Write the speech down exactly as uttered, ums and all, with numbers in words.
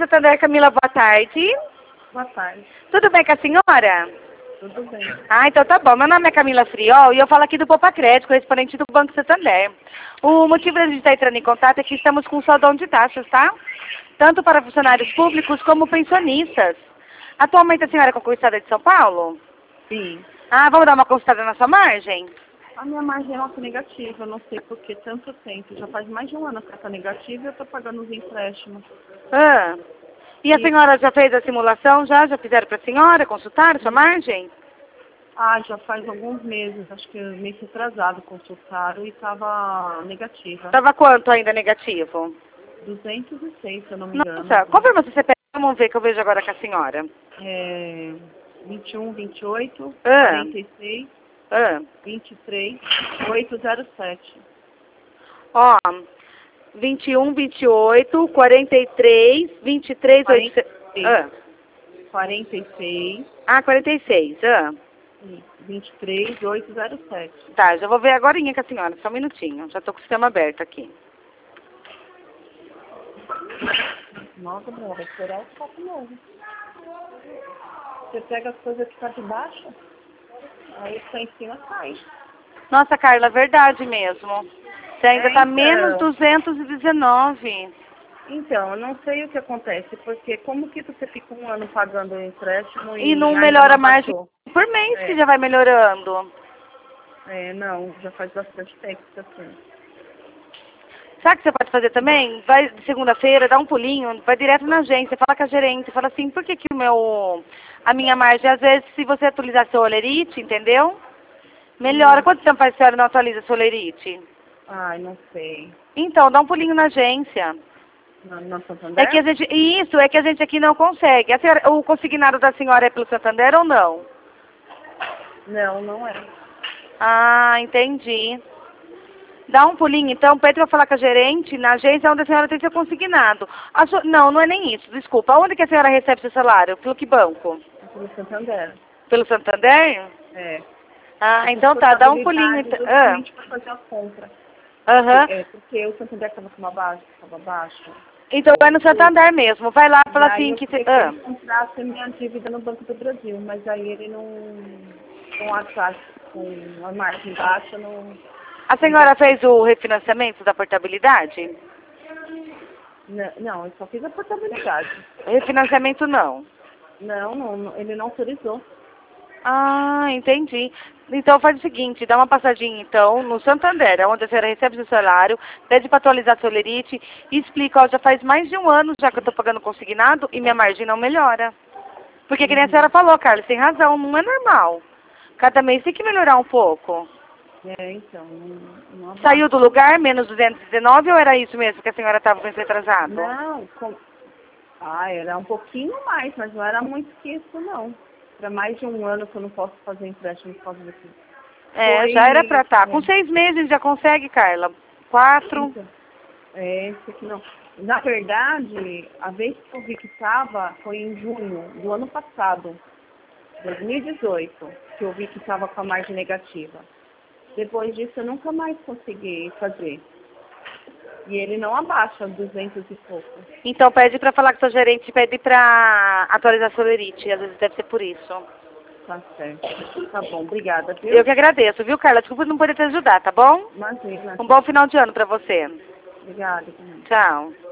Santander, Camila, boa tarde. Boa tarde. Tudo bem com a senhora? Tudo bem. Ah, então tá bom. Meu nome é Camila Friol e eu falo aqui do Poupa Crédito, correspondente do Banco Santander. O motivo da gente estar entrando em contato é que estamos com saldão de taxas, tá? Tanto para funcionários públicos como pensionistas. Atualmente a senhora é concursada de São Paulo? Sim. Ah, vamos dar uma consultada na sua margem? A minha margem é alta negativa, eu não sei por que tanto tempo. Já faz mais de um ano que ela está negativa e eu estou pagando os empréstimos. Ah. E a E- senhora já fez a simulação? Já? Já fizeram para a senhora consultar a sua margem? Ah, já faz alguns meses, acho que mês retrasado consultaram e estava negativa. Estava quanto ainda negativo? duzentos e seis, se eu não me engano. Nossa, confirma se você pega. Vamos ver que eu vejo agora com a senhora. É, vinte e um, vinte e oito, Ah. quarenta e seis, Ah. vinte e três, oitocentos e sete. Ó, vinte e um, vinte e oito, quarenta e três, vinte e três, oitocentos. Ah. quarenta e seis, Ah, quarenta e seis. Ah. vinte e três, oitocentos e sete. Tá, já vou ver agora com a senhora, só um minutinho. Já tô com o sistema aberto aqui. Nossa, Bruno, vai esperar o copo novo. Você pega as coisas que tá de baixo, aí o que tá em cima cai. Nossa, Carla, é verdade mesmo. Você ainda É, tá então. menos duzentos e dezenove. Então, eu não sei o que acontece, porque como que você fica um ano pagando o empréstimo e, E não ainda melhora não mais baixou? por mês É. que já vai melhorando. É, não, já faz bastante tempo que assim. Sabe o que você pode fazer também? Vai de segunda-feira, dá um pulinho, vai direto na agência, fala com a gerente, fala assim, por que que o meu, a minha margem, às vezes, se você atualizar seu olerite, entendeu? Melhora. Hum. Quanto tempo faz que a senhora não atualiza seu olerite? Ai, não sei. Então, dá um pulinho na agência. Na, na Santander? É que a gente, isso, é que a gente aqui não consegue. A senhora, o consignado da senhora é pelo Santander ou não? Não, não é. Ah, entendi. Dá um pulinho, então, pede para falar com a gerente na agência onde a senhora tem seu consignado. A su- Não, não é nem isso, desculpa. Onde que a senhora recebe seu salário? Pelo que banco? No Santander. Pelo Santander? É. Ah, então tá, dá um pulinho. Responsabilidade Então. do Ah, cliente para fazer a compra. aham. É, porque o Santander estava com uma baixa, estava baixo. Então vai no Santander mesmo. Vai lá e E fala aí assim eu que queria você. que Ah. ele comprasse a minha dívida no Banco do Brasil, mas aí ele não, com a taxa, com a margem baixa, não... A senhora fez o refinanciamento da portabilidade? Não, não, eu só fiz a portabilidade. Refinanciamento não. Não, não, não, ele não autorizou. Ah, entendi. Então faz o seguinte, dá uma passadinha então no Santander, onde a senhora recebe seu salário, pede para atualizar seu lerite e explica, ó, já faz mais de um ano já que eu estou pagando consignado e minha margem não melhora. Porque que nem a senhora falou, Carlos, tem razão, não é normal. Cada mês tem que melhorar um pouco. É, então, não, não Saiu do lugar, menos duzentos e dezenove, ou era isso mesmo que a senhora estava com esse atrasado? Não, com... ah, era um pouquinho mais, mas não era muito que isso, não. Para mais de um ano que eu não posso fazer empréstimo por causa disso. É, Foi, já era pra estar. Com é, seis meses já consegue, Carla. Quatro. então, é, isso aqui não. Na verdade, a vez que eu vi que estava foi em junho do ano passado, dois mil e dezoito, que eu vi que estava com a margem negativa. Depois disso, eu nunca mais consegui fazer. E ele não abaixa duzentos e pouco. Então pede pra falar com seu gerente, pede pra atualizar seu lerite. Às vezes deve ser por isso. Tá certo. Tá bom, obrigada, viu? Eu que agradeço, viu, Carla? Desculpa não poder te ajudar, tá bom? Imagina. Um bom final de ano pra você. Obrigada. Tchau.